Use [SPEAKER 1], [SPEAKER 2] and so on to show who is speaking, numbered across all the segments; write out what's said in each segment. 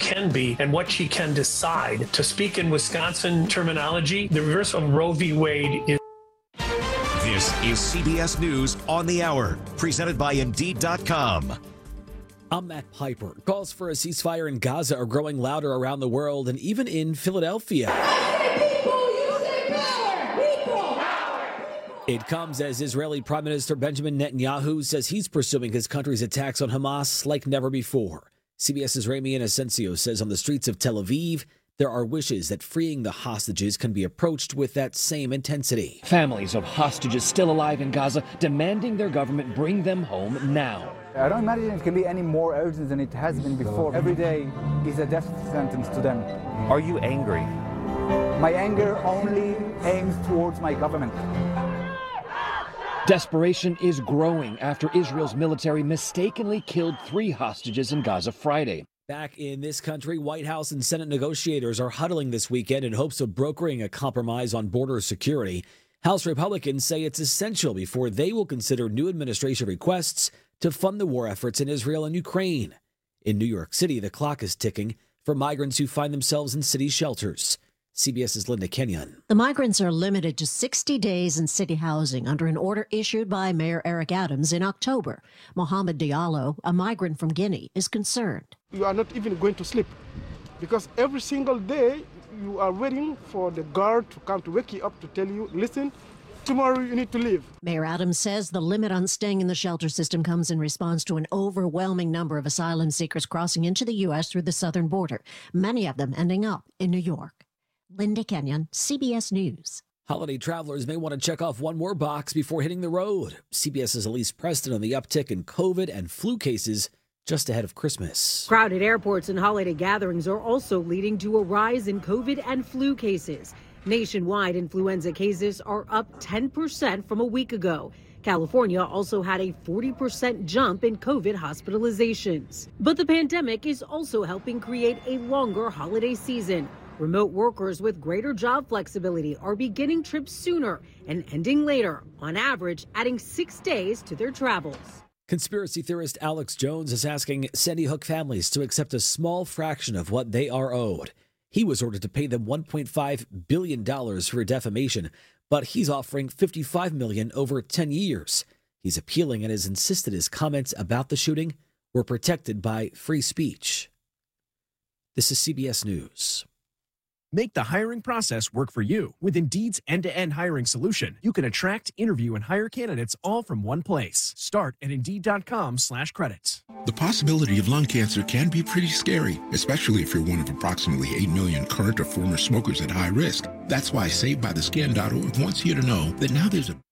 [SPEAKER 1] can be and what she can decide. To speak in Wisconsin terminology, the reversal of Roe v. Wade is...
[SPEAKER 2] This is CBS News on the Hour, presented by Indeed.com.
[SPEAKER 3] I'm Matt Piper. Calls for a ceasefire in Gaza are growing louder around the world and even in Philadelphia. It comes as Israeli Prime Minister Benjamin Netanyahu says he's pursuing his country's attacks on Hamas like never before. CBS's Ramy Inocencio says on the streets of Tel Aviv, there are wishes that freeing the hostages can be approached with that same intensity.
[SPEAKER 4] Families of hostages still alive in Gaza demanding their government bring them home now.
[SPEAKER 5] I don't imagine it can be any more urgent than it has been before. Every day is a death sentence to them.
[SPEAKER 6] Are you angry?
[SPEAKER 5] My anger only aims towards my government.
[SPEAKER 4] Desperation is growing after Israel's military mistakenly killed 3 hostages in Gaza Friday.
[SPEAKER 3] Back in this country, White House and Senate negotiators are huddling this weekend in hopes of brokering a compromise on border security. House Republicans say it's essential before they will consider new administration requests to fund the war efforts in Israel and Ukraine. In New York City, the clock is ticking for migrants who find themselves in city shelters. CBS's Linda Kenyon.
[SPEAKER 7] The migrants are limited to 60 days in city housing under an order issued by Mayor Eric Adams in October. Mohamed Diallo, a migrant from Guinea, is concerned.
[SPEAKER 8] You are not even going to sleep because every single day you are waiting for the guard to come to wake you up to tell you, listen, tomorrow you need to leave.
[SPEAKER 7] Mayor Adams says the limit on staying in the shelter system comes in response to an overwhelming number of asylum seekers crossing into the U.S. through the southern border, many of them ending up in New York. Linda Kenyon, CBS News.
[SPEAKER 3] Holiday travelers may want to check off one more box before hitting the road. CBS's Elise Preston on the uptick in COVID and flu cases just ahead of Christmas.
[SPEAKER 9] Crowded airports and holiday gatherings are also leading to a rise in COVID and flu cases. Nationwide, influenza cases are up 10% from a week ago. California also had a 40% jump in COVID hospitalizations. But the pandemic is also helping create a longer holiday season. Remote workers with greater job flexibility are beginning trips sooner and ending later, on average adding 6 days to their travels.
[SPEAKER 3] Conspiracy theorist Alex Jones is asking Sandy Hook families to accept a small fraction of what they are owed. He was ordered to pay them $1.5 billion for defamation, but he's offering $55 million over 10 years. He's appealing and has insisted his comments about the shooting were protected by free speech. This is CBS News.
[SPEAKER 10] Make the hiring process work for you. With Indeed's end-to-end hiring solution, you can attract, interview, and hire candidates all from one place. Start at Indeed.com/credits.
[SPEAKER 11] The possibility of lung cancer can be pretty scary, especially if you're one of approximately 8 million current or former smokers at high risk. That's why SaveByTheScan.org wants you to know that now there's a...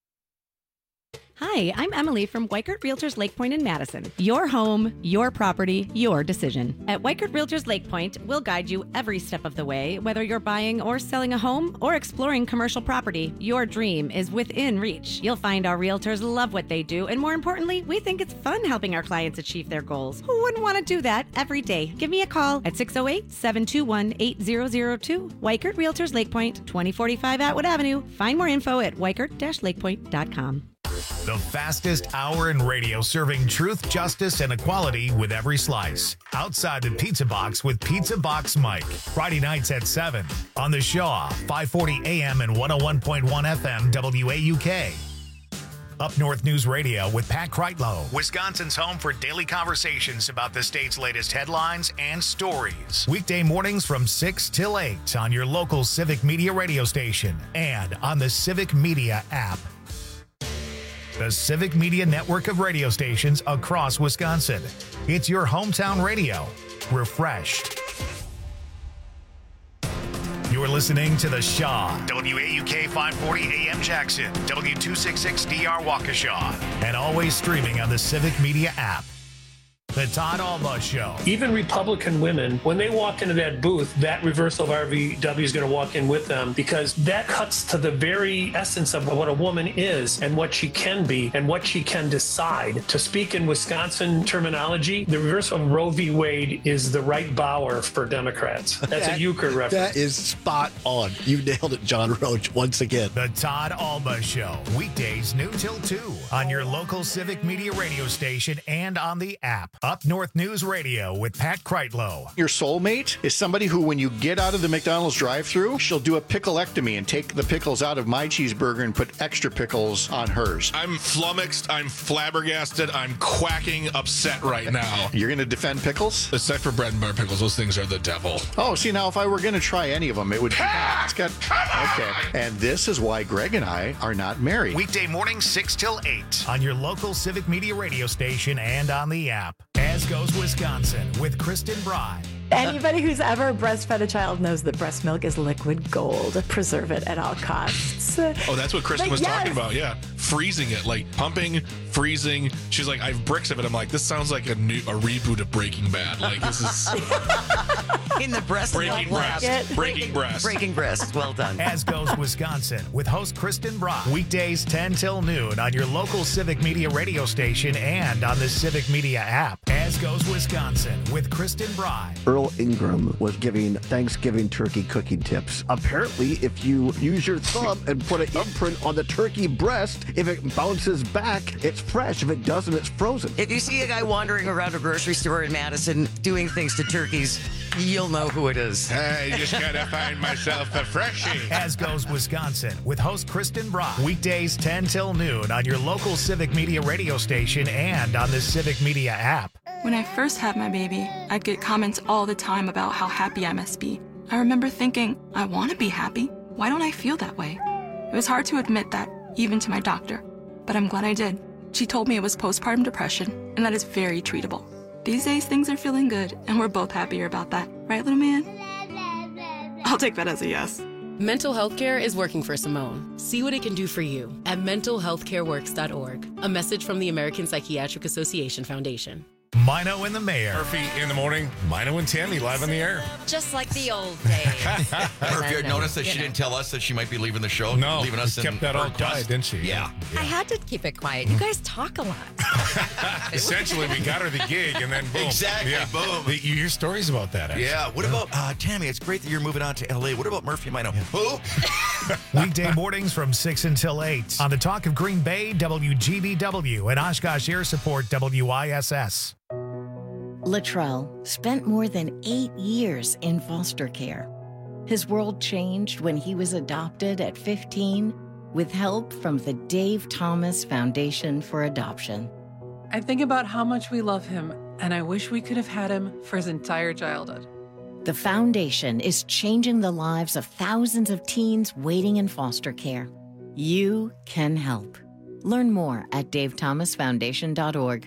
[SPEAKER 12] Hi, I'm Emily from Weichert Realtors Lake Point in Madison. Your home, your property, your decision. At Weichert Realtors Lake Point, we'll guide you every step of the way. Whether you're buying or selling a home or exploring commercial property, your dream is within reach. You'll find our realtors love what they do, and more importantly, we think it's fun helping our clients achieve their goals. Who wouldn't want to do that every day? Give me a call at 608-721-8002. Weichert Realtors Lake Point, 2045 Atwood Avenue. Find more info at weichert-lakepoint.com.
[SPEAKER 13] The fastest hour in radio, serving truth, justice, and equality with every slice. Outside the Pizza Box with Pizza Box Mike. Friday nights at 7 on the Shaw, 540 AM and 101.1 FM WAUK. Up North News Radio with Pat Kreitlow, Wisconsin's home for daily conversations about the state's latest headlines and stories. Weekday mornings from 6 till 8 on your local Civic Media radio station and on the Civic Media app. The Civic Media network of radio stations across Wisconsin. It's your hometown radio. Refreshed. You're listening to The Shaw, WAUK 540 AM Jackson, W266DR Waukesha, and always streaming on the Civic Media app. The Todd Alba Show.
[SPEAKER 1] Even Republican women, when they walk into that booth, that reversal of RVW is going to walk in with them, because that cuts to the very essence of what a woman is and what she can be and what she can decide. To speak in Wisconsin terminology, the reversal of Roe v. Wade is the right bower for Democrats. That's a euchre reference.
[SPEAKER 14] That is spot on. You nailed it, John Roach, once again.
[SPEAKER 13] The Todd Alba Show. Weekdays noon till 2 on your local Civic Media radio station and on the app. Up North News Radio with Pat Kreitlow.
[SPEAKER 14] Your soulmate is somebody who, when you get out of the McDonald's drive-thru, she'll do a pickleectomy and take the pickles out of my cheeseburger and put extra pickles on hers.
[SPEAKER 6] I'm flummoxed. I'm flabbergasted. I'm quacking upset right now.
[SPEAKER 14] You're going to defend pickles?
[SPEAKER 6] Except for bread and butter pickles. Those things are the devil.
[SPEAKER 14] Oh, see, now if I were going to try any of them, it would be it's got okay. And this is why Greg and I are not married.
[SPEAKER 13] Weekday mornings 6 till 8 on your local Civic Media radio station and on the app. As Goes Wisconsin with Kristen Bry.
[SPEAKER 15] Anybody who's ever breastfed a child knows that breast milk is liquid gold. Preserve it at all costs.
[SPEAKER 6] Oh, that's what Kristen was talking about. Yeah. Freezing it, like pumping, freezing. She's like, I have bricks of it. I'm like, this sounds like a reboot of Breaking Bad. Like, this is
[SPEAKER 16] in the breast.
[SPEAKER 6] Breaking breast. Breaking breast.
[SPEAKER 16] Breaking breast. Well done.
[SPEAKER 13] As Goes Wisconsin with host Kristen Brock. Weekdays 10 till noon on your local Civic Media radio station and on the Civic Media app. As Goes Wisconsin with Kristen Bry.
[SPEAKER 17] Earl Ingram was giving Thanksgiving turkey cooking tips. Apparently, if you use your thumb and put an imprint on the turkey breast, if it bounces back, it's fresh. If it doesn't, it's frozen.
[SPEAKER 16] If you see a guy wandering around a grocery store in Madison doing things to turkeys, you'll know who it is.
[SPEAKER 6] I just gotta find myself a freshie.
[SPEAKER 13] As Goes Wisconsin with host Kristen Brock. Weekdays 10 till noon on your local Civic Media radio station and on the Civic Media app.
[SPEAKER 18] When I first had my baby, I'd get comments all the time about how happy I must be. I remember thinking, I want to be happy. Why don't I feel that way? It was hard to admit that, even to my doctor. But I'm glad I did. She told me it was postpartum depression, and that is very treatable. These days, things are feeling good, and we're both happier about that. Right, little man? I'll take that as a yes.
[SPEAKER 19] Mental health care is working for Simone. See what it can do for you at mentalhealthcareworks.org. A message from the American Psychiatric Association Foundation.
[SPEAKER 13] Mino and the Mayor.
[SPEAKER 6] Murphy in the morning. Mino and Tammy live on the air.
[SPEAKER 20] Just like the old days.
[SPEAKER 21] Murphy, noticed that she didn't tell us that she might be leaving the show.
[SPEAKER 6] No,
[SPEAKER 21] leaving us
[SPEAKER 6] kept that all quiet, didn't she?
[SPEAKER 21] Yeah.
[SPEAKER 20] I had to keep it quiet. You guys talk a lot.
[SPEAKER 6] Essentially, we got her the gig, and then boom.
[SPEAKER 21] Exactly, boom.
[SPEAKER 6] You hear stories about that, actually.
[SPEAKER 21] Yeah. What about, Tammy, it's great that you're moving on to L.A. What about Murphy and Mino? Who?
[SPEAKER 13] Weekday mornings from 6 until 8 on the Talk of Green Bay, WGBW, and Oshkosh Air Support, WISS.
[SPEAKER 22] Latrell spent more than 8 years in foster care. His world changed when he was adopted at 15 with help from the Dave Thomas Foundation for Adoption.
[SPEAKER 23] I think about how much we love him, and I wish we could have had him for his entire childhood.
[SPEAKER 22] The foundation is changing the lives of thousands of teens waiting in foster care. You can help. Learn more at davethomasfoundation.org.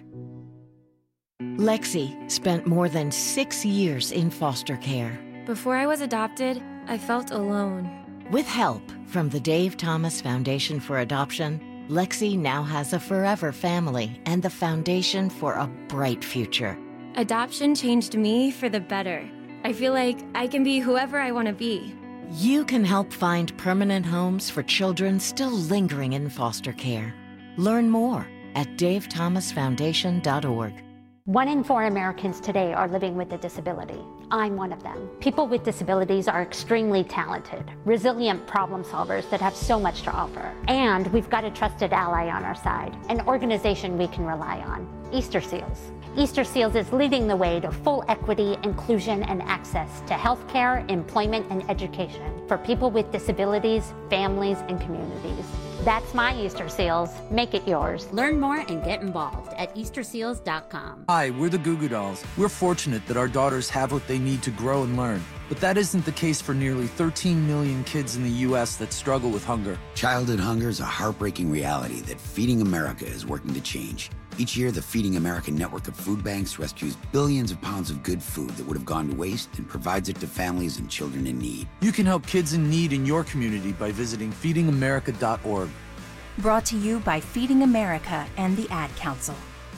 [SPEAKER 22] Lexi spent more than 6 years in foster care.
[SPEAKER 24] Before I was adopted, I felt alone.
[SPEAKER 22] With help from the Dave Thomas Foundation for Adoption, Lexi now has a forever family and the foundation for a bright future.
[SPEAKER 24] Adoption changed me for the better. I feel like I can be whoever I want to be.
[SPEAKER 22] You can help find permanent homes for children still lingering in foster care. Learn more at davethomasfoundation.org.
[SPEAKER 25] 1 in 4 Americans today are living with a disability. I'm one of them. People with disabilities are extremely talented, resilient problem solvers that have so much to offer. And we've got a trusted ally on our side, an organization we can rely on, Easter Seals. Easter Seals is leading the way to full equity, inclusion, and access to healthcare, employment, and education for people with disabilities, families, and communities. That's my Easter Seals. Make it yours.
[SPEAKER 26] Learn more and get involved at easterseals.com.
[SPEAKER 27] Hi, we're the Goo Goo Dolls. We're fortunate that our daughters have what they need to grow and learn. But that isn't the case for nearly 13 million kids in the U.S. that struggle with hunger.
[SPEAKER 28] Childhood hunger is a heartbreaking reality that Feeding America is working to change. Each year, the Feeding America network of food banks rescues billions of pounds of good food that would have gone to waste and provides it to families and children in need.
[SPEAKER 27] You can help kids in need in your community by visiting feedingamerica.org.
[SPEAKER 29] Brought to you by Feeding America and the Ad Council.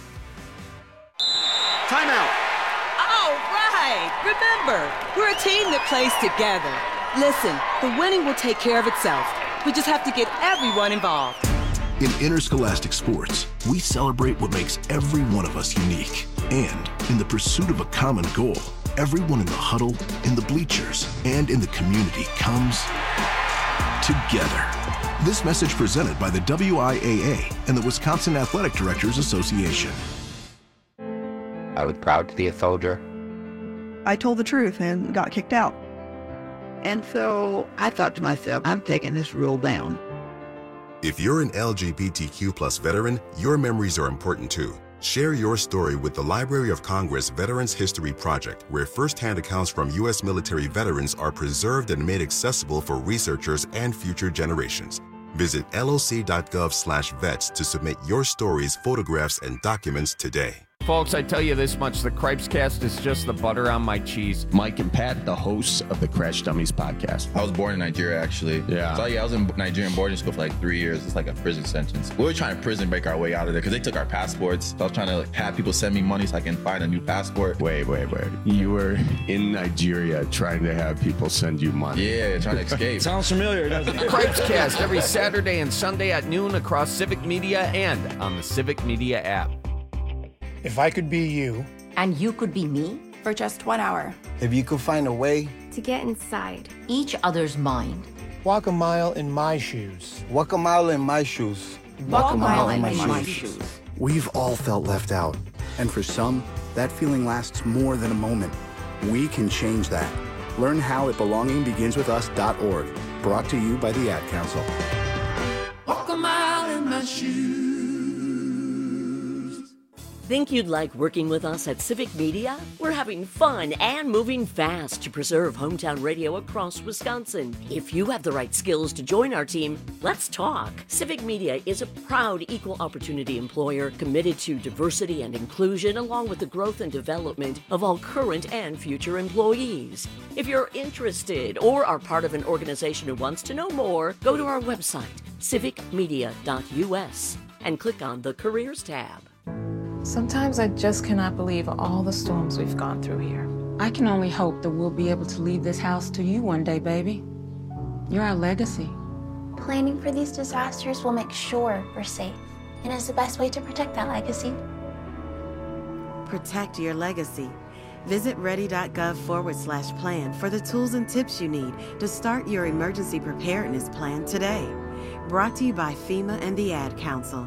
[SPEAKER 30] Timeout.
[SPEAKER 31] All right. Remember, we're a team that plays together. Listen, the winning will take care of itself. We just have to get everyone involved.
[SPEAKER 32] In interscholastic sports, we celebrate what makes every one of us unique. And in the pursuit of a common goal, everyone in the huddle, in the bleachers, and in the community comes together. This message presented by the WIAA and the Wisconsin Athletic Directors Association.
[SPEAKER 1] I was proud to be a soldier.
[SPEAKER 2] I told the truth and got kicked out.
[SPEAKER 3] And so I thought to myself, I'm taking this rule down.
[SPEAKER 4] If you're an LGBTQ+ veteran, your memories are important too. Share your story with the Library of Congress Veterans History Project, where firsthand accounts from U.S. military veterans are preserved and made accessible for researchers and future generations. Visit loc.gov/vets to submit your stories, photographs, and documents today.
[SPEAKER 5] Folks, I tell you this much, the Cripescast is just the butter on my cheese.
[SPEAKER 7] Mike and Pat, the hosts of the Crash Dummies podcast.
[SPEAKER 8] I was born in Nigeria, actually.
[SPEAKER 7] Yeah.
[SPEAKER 8] So, I was in Nigerian boarding school for like 3 years. It's like a prison sentence. We were trying to prison break our way out of there because they took our passports. So I was trying to have people send me money so I can find a new passport.
[SPEAKER 7] Wait. You were in Nigeria trying to have people send you money.
[SPEAKER 8] Yeah, trying to escape.
[SPEAKER 5] Sounds familiar, doesn't it? Cripescast every Saturday and Sunday at noon across Civic Media and on the Civic Media app.
[SPEAKER 9] If I could be you.
[SPEAKER 10] And you could be me?
[SPEAKER 23] For just 1 hour.
[SPEAKER 9] If you could find a way.
[SPEAKER 24] To get inside
[SPEAKER 10] each other's mind.
[SPEAKER 9] Walk a mile in my shoes. Walk a mile in my shoes.
[SPEAKER 10] Walk a mile in my shoes.
[SPEAKER 11] We've all felt left out. And for some, that feeling lasts more than a moment. We can change that. Learn how at belongingbeginswithus.org. Brought to you by the Ad Council.
[SPEAKER 12] Walk a mile in my shoes.
[SPEAKER 30] Think you'd like working with us at Civic Media? We're having fun and moving fast to preserve hometown radio across Wisconsin. If you have the right skills to join our team, let's talk. Civic Media is a proud equal opportunity employer committed to diversity and inclusion along with the growth and development of all current and future employees. If you're interested or are part of an organization who wants to know more, go to our website, civicmedia.us, and click on the Careers tab.
[SPEAKER 23] Sometimes I just cannot believe all the storms we've gone through here. I can only hope that we'll be able to leave this house to you one day, baby. You're our legacy.
[SPEAKER 33] Planning for these disasters will make sure we're safe, and is the best way to protect that legacy.
[SPEAKER 34] Protect your legacy. Visit ready.gov/plan for the tools and tips you need to start your emergency preparedness plan today. Brought to you by FEMA and the Ad Council.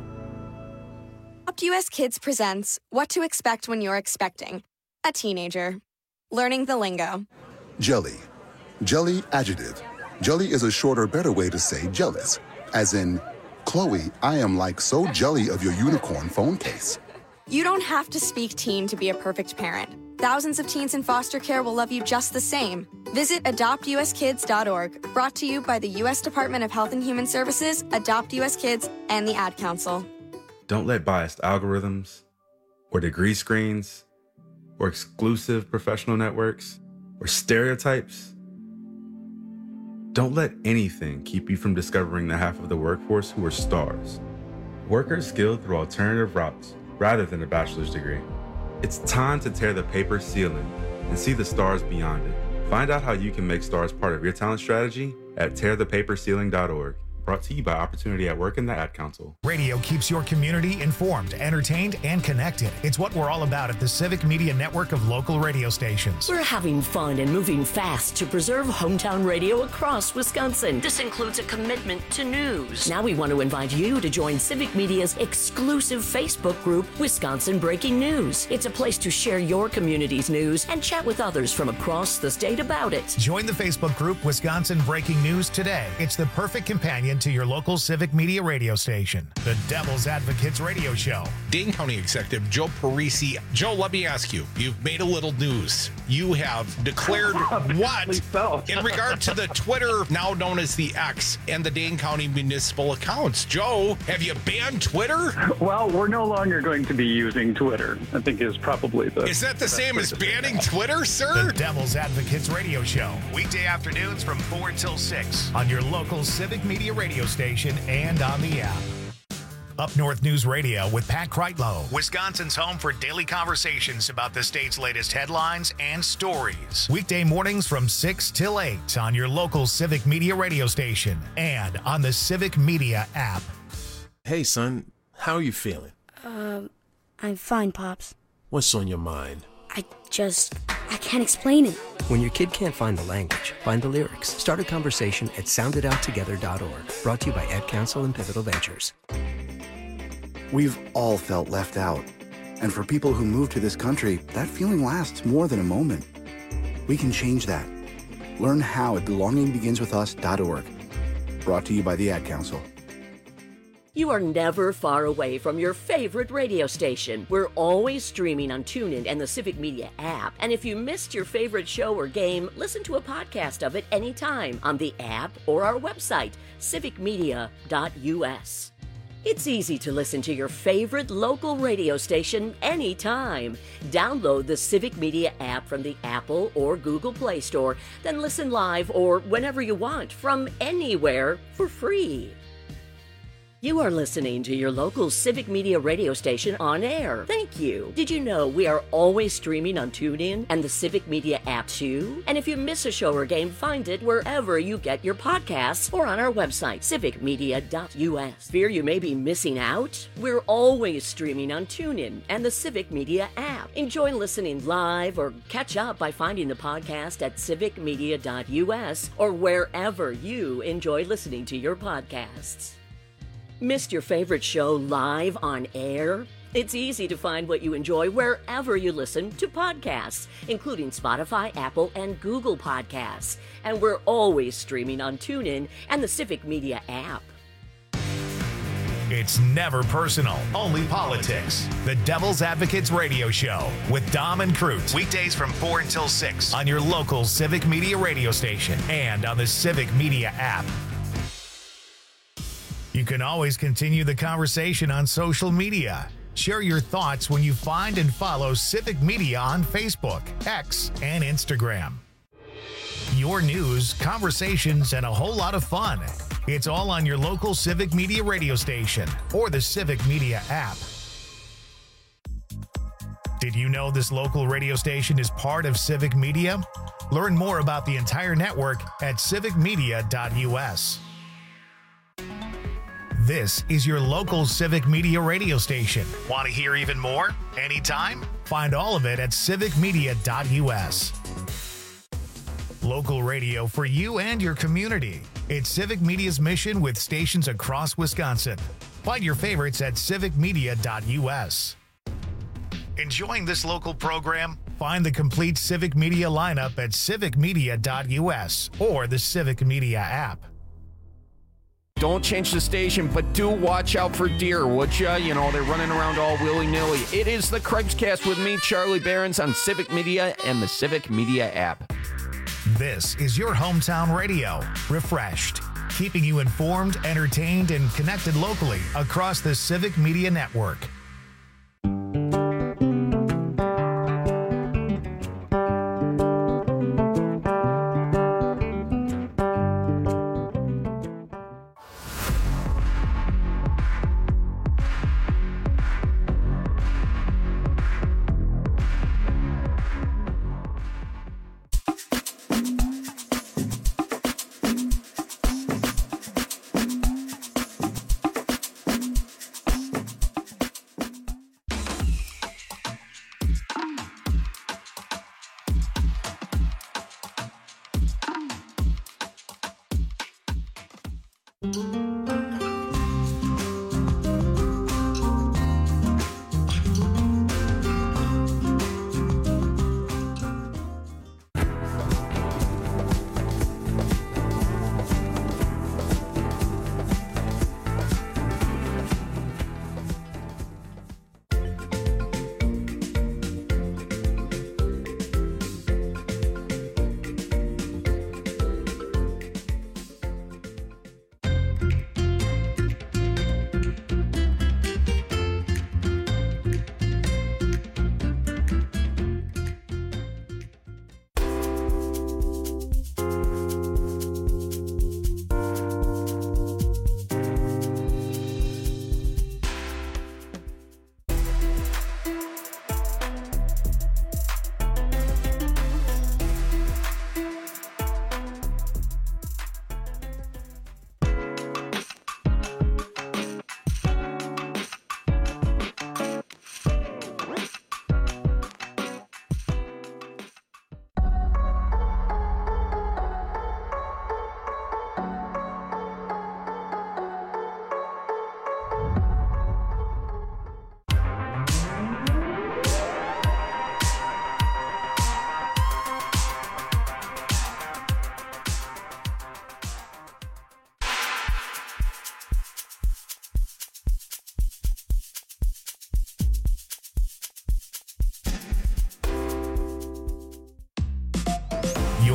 [SPEAKER 35] Adopt US Kids presents What to Expect When You're Expecting a Teenager. Learning the lingo.
[SPEAKER 36] Jelly. Jelly adjective. Jelly is a shorter, better way to say jealous. As in, Chloe, I am like so jelly of your unicorn phone case.
[SPEAKER 35] You don't have to speak teen to be a perfect parent. Thousands of teens in foster care will love you just the same. Visit adoptuskids.org. Brought to you by the U.S. Department of Health and Human Services, Adopt US Kids, and the Ad Council.
[SPEAKER 37] Don't let biased algorithms, or degree screens, or exclusive professional networks, or stereotypes. Don't let anything keep you from discovering the half of the workforce who are stars. Workers skilled through alternative routes rather than a bachelor's degree. It's time to tear the paper ceiling and see the stars beyond it. Find out how you can make stars part of your talent strategy at tearthepaperceiling.org. Brought to you by Opportunity at Work and the Ad Council.
[SPEAKER 13] Radio keeps your community informed, entertained, and connected. It's what we're all about at the Civic Media Network of local radio stations.
[SPEAKER 30] We're having fun and moving fast to preserve hometown radio across Wisconsin. This includes a commitment to news. Now we want to invite you to join Civic Media's exclusive Facebook group, Wisconsin Breaking News. It's a place to share your community's news and chat with others from across the state about it.
[SPEAKER 13] Join the Facebook group, Wisconsin Breaking News today. It's the perfect companion to your local Civic Media radio station, the Devil's Advocates radio show.
[SPEAKER 38] Dane County Executive Joe Parisi. Joe, let me ask you, you've made a little news. You have declared what in regard to the Twitter, now known as the X, and the Dane County municipal accounts. Joe, have you banned Twitter?
[SPEAKER 39] Well, we're no longer going to be using Twitter, I think is probably the...
[SPEAKER 38] Is that the same as banning Twitter, sir?
[SPEAKER 13] The Devil's Advocates radio show, weekday afternoons from 4 till 6 on your local Civic Media radio station and on the app. Up North News Radio with Pat Kreitlow, Wisconsin's home for daily conversations about the state's latest headlines and stories. Weekday mornings from 6 till 8 on your local Civic Media radio station and on the Civic Media app.
[SPEAKER 40] Hey, son, how are you feeling?
[SPEAKER 24] I'm fine, Pops.
[SPEAKER 40] What's on your mind?
[SPEAKER 24] I can't explain it.
[SPEAKER 41] When your kid can't find the language, find the lyrics. Start a conversation at sounditouttogether.org. Brought to you by Ad Council and Pivotal Ventures.
[SPEAKER 11] We've all felt left out. And for people who move to this country, that feeling lasts more than a moment. We can change that. Learn how at belongingbeginswithus.org. Brought to you by the Ad Council.
[SPEAKER 30] You are never far away from your favorite radio station. We're always streaming on TuneIn and the Civic Media app. And if you missed your favorite show or game, listen to a podcast of it anytime on the app or our website, civicmedia.us. It's easy to listen to your favorite local radio station anytime. Download the Civic Media app from the Apple or Google Play Store, then listen live or whenever you want from anywhere for free. You are listening to your local Civic Media radio station on air. Thank you. Did you know we are always streaming on TuneIn and the Civic Media app too? And if you miss a show or game, find it wherever you get your podcasts or on our website, civicmedia.us. Fear you may be missing out? We're always streaming on TuneIn and the Civic Media app. Enjoy listening live or catch up by finding the podcast at civicmedia.us or wherever you enjoy listening to your podcasts. Missed your favorite show live on air? It's easy to find what you enjoy wherever you listen to podcasts, including Spotify, Apple, and Google Podcasts. And we're always streaming on TuneIn and the Civic Media app.
[SPEAKER 13] It's never personal, only politics. The Devil's Advocates Radio Show with Dom and Cruz. Weekdays from 4 until 6 on your local Civic Media radio station and on the Civic Media app. You can always continue the conversation on social media. Share your thoughts when you find and follow Civic Media on Facebook, X, and Instagram. Your news, conversations, and a whole lot of fun. It's all on your local Civic Media radio station or the Civic Media app. Did you know this local radio station is part of Civic Media? Learn more about the entire network at civicmedia.us. This is your local Civic Media radio station. Want to hear even more? Anytime? Find all of it at civicmedia.us. Local radio for you and your community. It's Civic Media's mission with stations across Wisconsin. Find your favorites at civicmedia.us. Enjoying this local program? Find the complete Civic Media lineup at civicmedia.us or the Civic Media app.
[SPEAKER 5] Don't change the station, but do watch out for deer, would ya? You know, they're running around all willy-nilly. It is the Craigscast with me, Charlie Behrens, on Civic Media and the Civic Media app.
[SPEAKER 13] This is your hometown radio, refreshed, keeping you informed, entertained, and connected locally across the Civic Media network.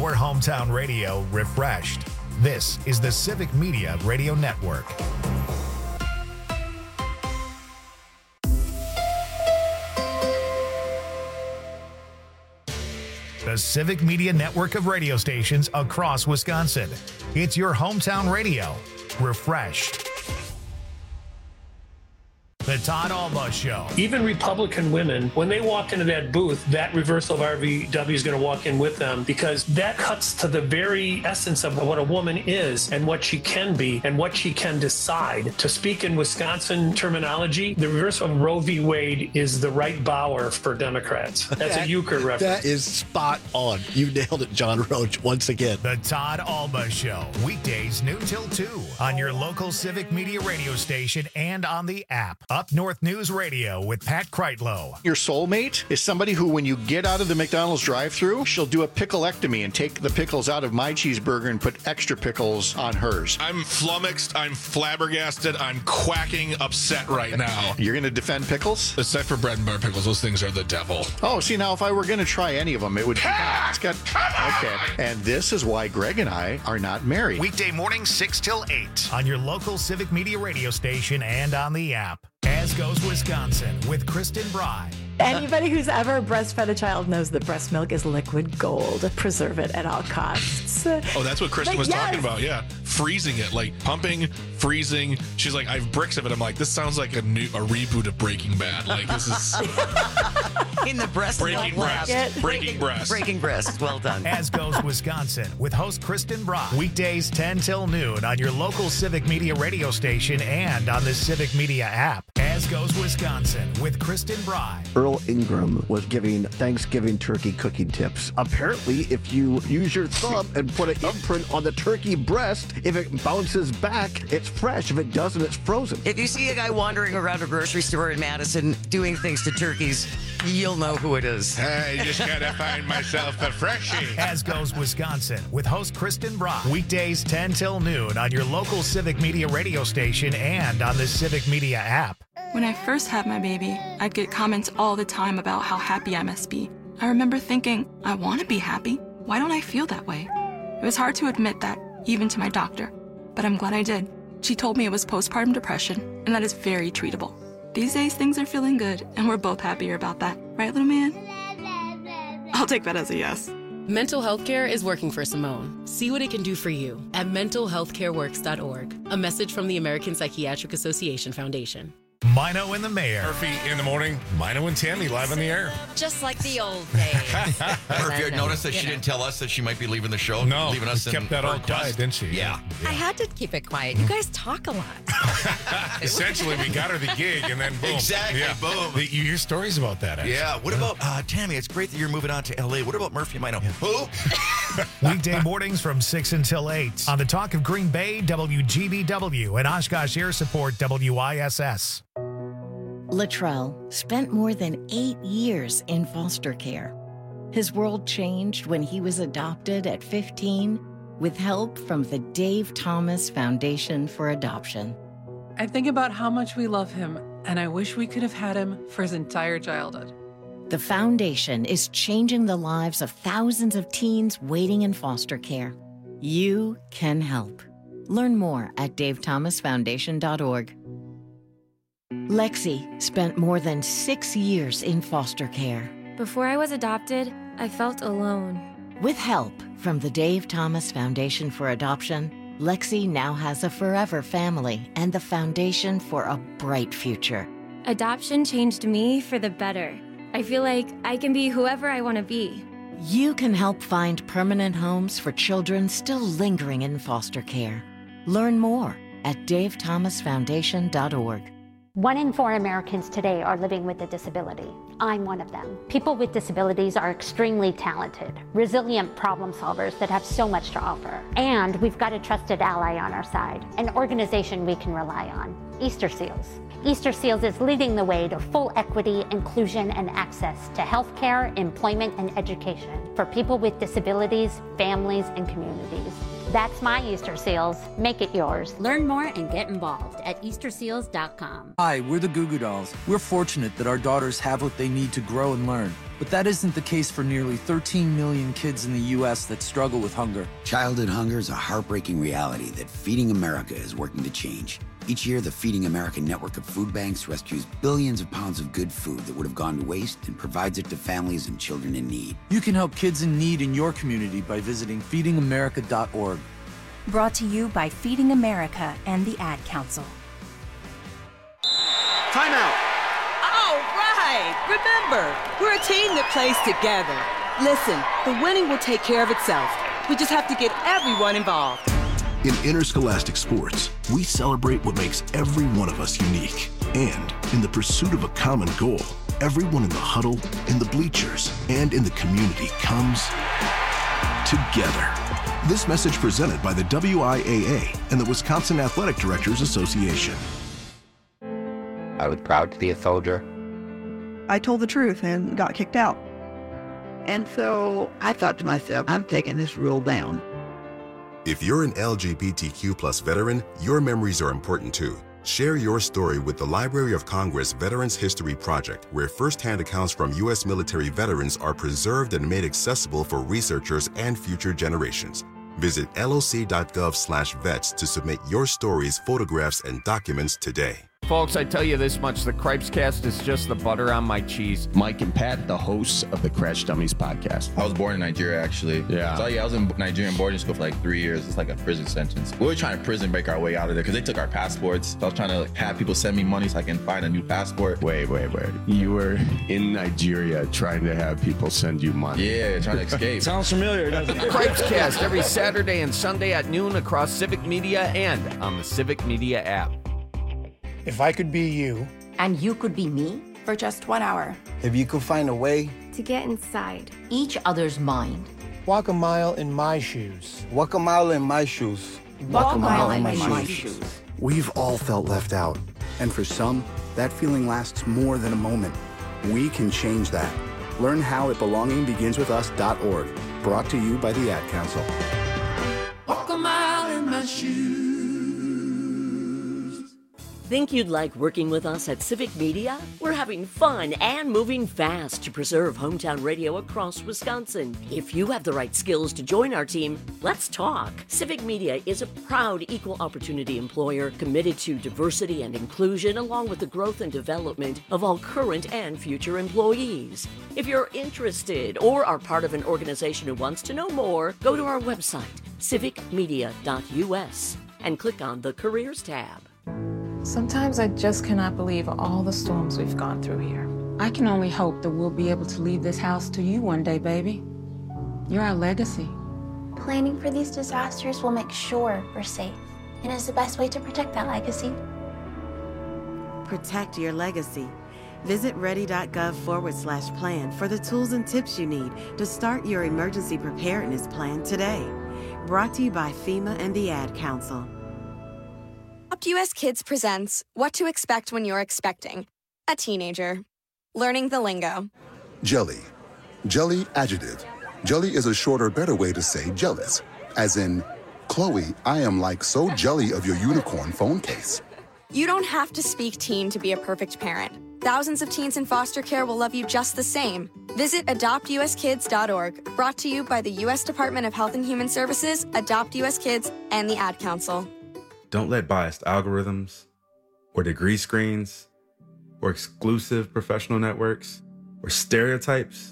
[SPEAKER 13] your hometown radio refreshed. This is the Civic Media Radio Network. The Civic Media Network of radio stations across Wisconsin. It's your hometown radio refreshed. The Todd Alba Show.
[SPEAKER 1] Even Republican women, when they walk into that booth, that reversal of RVW is going to walk in with them, because that cuts to the very essence of what a woman is and what she can be and what she can decide. To speak in Wisconsin terminology, the reversal of Roe v. Wade is the right Bauer for Democrats. That's a euchre reference.
[SPEAKER 2] That is spot on. You nailed it, John Roach, once again.
[SPEAKER 13] The Todd Alba Show. Weekdays noon till 2 on your local Civic Media radio station and on the app. Up North News Radio with Pat Kreitlow.
[SPEAKER 2] Your soulmate is somebody who, when you get out of the McDonald's drive-thru, she'll do a pickleectomy and take the pickles out of my cheeseburger and put extra pickles on hers.
[SPEAKER 38] I'm flummoxed. I'm flabbergasted. I'm quacking upset right now.
[SPEAKER 2] You're going to defend pickles?
[SPEAKER 38] Except for bread and butter pickles. Those things are the devil.
[SPEAKER 2] Oh, see, now if I were going to try any of them, it would... It's got... Okay. And this is why Greg and I are not married.
[SPEAKER 13] Weekday morning, 6 till 8 on your local Civic Media radio station and on the app. As Goes Wisconsin with Kristen Bry.
[SPEAKER 3] Anybody who's ever breastfed a child knows that breast milk is liquid gold. Preserve it at all costs.
[SPEAKER 38] Oh, that's what Kristen was talking about. Yeah. Freezing it, like pumping, freezing. She's like, I have bricks of it. I'm like, this sounds like a reboot of Breaking Bad. Like, this is...
[SPEAKER 4] In the breast
[SPEAKER 38] Breaking breast. Breaking breast.
[SPEAKER 4] Breaking breast. Well done.
[SPEAKER 13] As Goes Wisconsin with host Kristen Bry. Weekdays 10 till noon on your local Civic Media radio station and on the Civic Media app. As Goes Wisconsin with Kristen Bry.
[SPEAKER 6] Earl Ingram was giving Thanksgiving turkey cooking tips. Apparently, if you use your thumb and put an imprint on the turkey breast, if it bounces back, it's fresh. If it doesn't, it's frozen.
[SPEAKER 4] If you see a guy wandering around a grocery store in Madison doing things to turkeys, you'll know who it is.
[SPEAKER 38] I just gotta find myself a freshie.
[SPEAKER 13] As Goes Wisconsin with host Kristen Bry. Weekdays 10 till noon on your local Civic Media radio station and on the Civic Media app.
[SPEAKER 14] When I first had my baby, I'd get comments all the time about how happy I must be. I remember thinking, I want to be happy. Why don't I feel that way? It was hard to admit that, even to my doctor. But I'm glad I did. She told me it was postpartum depression, and that is very treatable. These days, things are feeling good, and we're both happier about that. Right, little man? I'll take that as a yes.
[SPEAKER 15] Mental health care is working for Simone. See what it can do for you at mentalhealthcareworks.org. A message from the American Psychiatric Association Foundation.
[SPEAKER 13] Mino and the Mayor.
[SPEAKER 38] Murphy in the morning. Mino and Tammy live on the air.
[SPEAKER 16] Just like the old days.
[SPEAKER 17] Murphy, you noticed that she didn't tell us that she might be leaving the show?
[SPEAKER 38] No,
[SPEAKER 17] leaving us
[SPEAKER 38] kept that all quiet, didn't she?
[SPEAKER 17] Yeah.
[SPEAKER 16] I had to keep it quiet. You guys talk a lot.
[SPEAKER 38] Essentially, we got her the gig, and then boom.
[SPEAKER 17] Exactly, boom.
[SPEAKER 38] You hear stories about that, actually.
[SPEAKER 17] Yeah. What about, Tammy, it's great that you're moving on to L.A. What about Murphy and Mino? Who?
[SPEAKER 13] Weekday mornings from 6 until 8 on the Talk of Green Bay, WGBW, and Oshkosh Air Support, WISS.
[SPEAKER 10] Latrell spent more than 8 years in foster care. His world changed when he was adopted at 15 with help from the Dave Thomas Foundation for Adoption.
[SPEAKER 18] I think about how much we love him, and I wish we could have had him for his entire childhood.
[SPEAKER 10] The foundation is changing the lives of thousands of teens waiting in foster care. You can help. Learn more at davethomasfoundation.org. Lexi spent more than 6 years in foster care.
[SPEAKER 24] Before I was adopted, I felt alone.
[SPEAKER 10] With help from the Dave Thomas Foundation for Adoption, Lexi now has a forever family and the foundation for a bright future.
[SPEAKER 24] Adoption changed me for the better. I feel like I can be whoever I want to be.
[SPEAKER 10] You can help find permanent homes for children still lingering in foster care. Learn more at davethomasfoundation.org.
[SPEAKER 19] 1 in 4 Americans today are living with a disability. I'm one of them. People with disabilities are extremely talented, resilient problem solvers that have so much to offer. And we've got a trusted ally on our side, an organization we can rely on, Easter Seals. Easter Seals is leading the way to full equity, inclusion, and access to healthcare, employment, and education for people with disabilities, families, and communities. That's my Easter Seals. Make it yours.
[SPEAKER 30] Learn more and get involved at easterseals.com.
[SPEAKER 20] Hi, we're the Goo Goo Dolls. We're fortunate that our daughters have what they need to grow and learn.
[SPEAKER 7] But that isn't the case for nearly 13 million kids in the U.S. that struggle with hunger.
[SPEAKER 8] Childhood hunger is a heartbreaking reality that Feeding America is working to change. Each year, the Feeding America network of food banks rescues billions of pounds of good food that would have gone to waste and provides it to families and children in need.
[SPEAKER 7] You can help kids in need in your community by visiting feedingamerica.org.
[SPEAKER 9] Brought to you by Feeding America and the Ad Council.
[SPEAKER 12] Timeout.
[SPEAKER 20] All right. Remember, we're a team that plays together. Listen, the winning will take care of itself. We just have to get everyone involved.
[SPEAKER 21] In interscholastic sports, we celebrate what makes every one of us unique. And in the pursuit of a common goal, everyone in the huddle, in the bleachers, and in the community comes together. This message presented by the WIAA and the Wisconsin Athletic Directors Association.
[SPEAKER 22] I was proud to be a soldier.
[SPEAKER 23] I told the truth and got kicked out.
[SPEAKER 22] And so I thought to myself, I'm taking this rule down.
[SPEAKER 25] If you're an LGBTQ+ veteran, your memories are important too. Share your story with the Library of Congress Veterans History Project, where first-hand accounts from U.S. military veterans are preserved and made accessible for researchers and future generations. Visit loc.gov/vets to submit your stories, photographs, and documents today.
[SPEAKER 5] Folks, I tell you this much, the Cripes Cast is just the butter on my cheese.
[SPEAKER 26] Mike and Pat, the hosts of the Crash Dummies podcast.
[SPEAKER 27] I was born in Nigeria, actually.
[SPEAKER 26] Yeah.
[SPEAKER 27] So, I was in Nigerian boarding school for like 3 years. It's like a prison sentence. We were trying to prison break our way out of there because they took our passports. So I was trying to have people send me money so I can find a new passport.
[SPEAKER 26] Wait. You were in Nigeria trying to have people send you money.
[SPEAKER 27] Yeah, trying to escape.
[SPEAKER 20] Sounds familiar, doesn't it?
[SPEAKER 5] Cripes Cast every Saturday and Sunday at noon across Civic Media and on the Civic Media app.
[SPEAKER 28] If I could be you.
[SPEAKER 9] And you could be me for just 1 hour.
[SPEAKER 28] If you could find a way.
[SPEAKER 24] To get inside
[SPEAKER 9] Each other's mind.
[SPEAKER 28] Walk a mile in my shoes. Walk a mile in my shoes.
[SPEAKER 9] Walk a mile in my shoes.
[SPEAKER 11] We've all felt left out. And for some, that feeling lasts more than a moment. We can change that. Learn how at belongingbeginswithus.org. Brought to you by the Ad Council.
[SPEAKER 40] Walk a mile in my shoes.
[SPEAKER 30] Think you'd like working with us at Civic Media? We're having fun and moving fast to preserve hometown radio across Wisconsin. If you have the right skills to join our team, let's talk. Civic Media is a proud equal opportunity employer committed to diversity and inclusion along with the growth and development of all current and future employees. If you're interested or are part of an organization who wants to know more, go to our website, civicmedia.us, and click on the Careers tab.
[SPEAKER 29] Sometimes I just cannot believe all the storms we've gone through here. I can only hope that we'll be able to leave this house to you one day, baby. You're our legacy.
[SPEAKER 24] Planning for these disasters will make sure we're safe, and is the best way to protect that legacy.
[SPEAKER 31] Protect your legacy. Visit ready.gov/plan for the tools and tips you need to start your emergency preparedness plan today. Brought to you by FEMA and the Ad Council.
[SPEAKER 32] Adopt US Kids presents What to Expect When You're Expecting a Teenager. Learning the lingo.
[SPEAKER 33] Jelly. Jelly adjective. Jelly is a shorter, better way to say jealous. As in, Chloe, I am like so jelly of your unicorn phone case.
[SPEAKER 32] You don't have to speak teen to be a perfect parent. Thousands of teens in foster care will love you just the same. Visit adoptuskids.org. Brought to you by the U.S. Department of Health and Human Services, Adopt US Kids, and the Ad Council.
[SPEAKER 34] Don't let biased algorithms, or degree screens, or exclusive professional networks, or stereotypes.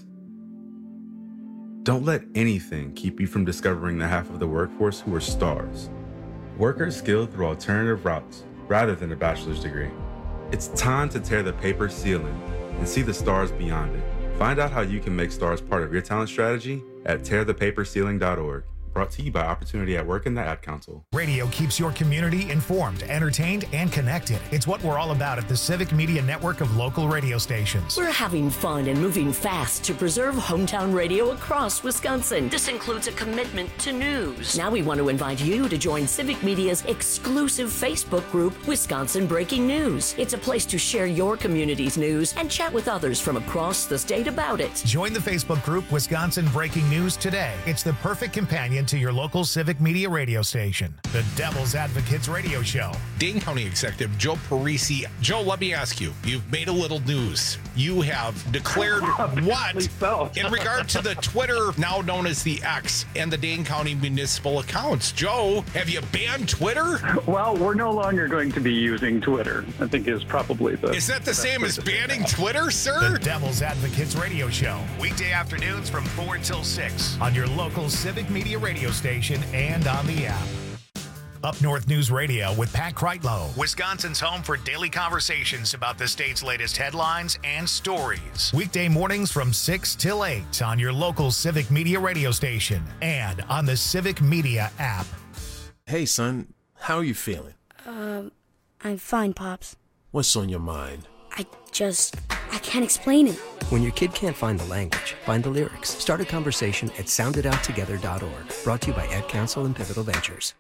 [SPEAKER 34] Don't let anything keep you from discovering the half of the workforce who are stars. Workers skilled through alternative routes rather than a bachelor's degree. It's time to tear the paper ceiling and see the stars beyond it. Find out how you can make stars part of your talent strategy at tearthepaperceiling.org. Brought to you by Opportunity at Work and the Ad Council.
[SPEAKER 13] Radio keeps your community informed, entertained, and connected. It's what we're all about at the Civic Media network of local radio stations.
[SPEAKER 30] We're having fun and moving fast to preserve hometown radio across Wisconsin. This includes a commitment to news. Now we want to invite you to join Civic Media's exclusive Facebook group, Wisconsin Breaking News. It's a place to share your community's news and chat with others from across the state about it.
[SPEAKER 13] Join the Facebook group Wisconsin Breaking News today. It's the perfect companion to your local Civic Media radio station, the Devil's Advocates radio show.
[SPEAKER 38] Dane County Executive Joe Parisi. Joe, let me ask you, you've made a little news. you have declared what in regard to the Twitter, now known as the X, and the Dane County municipal accounts? Joe, have you banned Twitter?
[SPEAKER 1] Well, we're no longer going to be using Twitter, I think is probably the...
[SPEAKER 38] Is that the same as banning Twitter, sir?
[SPEAKER 13] The Devil's Advocates Radio Show, weekday afternoons from 4 until 6 on your local Civic Media radio station and on the app. Up North News Radio with Pat Kreitlow, Wisconsin's home for daily conversations about the state's latest headlines and stories. Weekday mornings from 6 till 8 on your local Civic Media radio station and on the Civic Media app.
[SPEAKER 40] Hey, son, how are you feeling?
[SPEAKER 2] I'm fine, Pops.
[SPEAKER 40] What's on your mind?
[SPEAKER 2] I can't explain it.
[SPEAKER 3] When your kid can't find the language, find the lyrics. Start a conversation at soundedouttogether.org. Brought to you by Ad Council and Pivotal Ventures.